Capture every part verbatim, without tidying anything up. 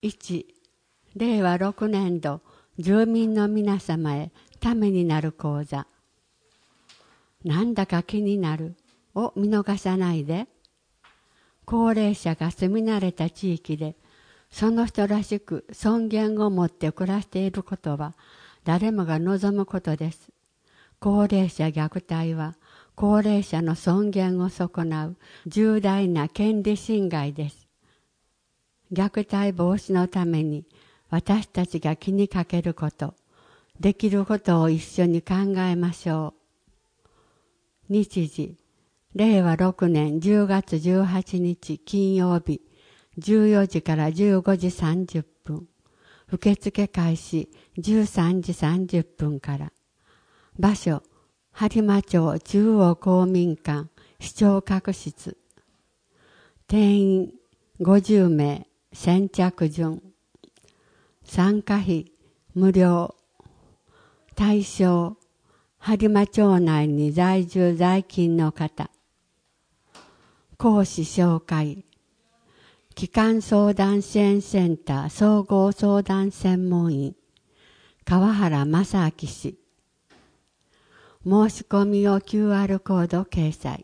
いち、れいわろくねんど住民の皆様へためになる講座。なんだか気になるを見逃さないで。高齢者が住み慣れた地域でその人らしく尊厳を持って暮らしていることは誰もが望むことです。高齢者虐待は高齢者の尊厳を損なう重大な権利侵害です。虐待防止のために私たちが気にかけること、できることを一緒に考えましょう。日時、れいわろくねんじゅうがつじゅうはちにち金曜日、じゅうよじからじゅうごじさんじゅっぷん。受付開始じゅうさんじさんじゅっぷんから。場所、播磨町中央公民館市長閣室。定員ごじゅうめい、先着順。参加費無料。対象、播磨町内に在住在勤の方。講師紹介。帰還相談支援センター総合相談専門員川原正明氏。申し込みを キューアール コード掲載。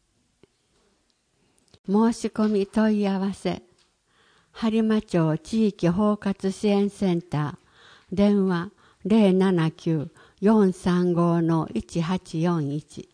申し込み問い合わせ。播磨町地域包括支援センター電話 ゼロななきゅう よんさんご いちはちよんいち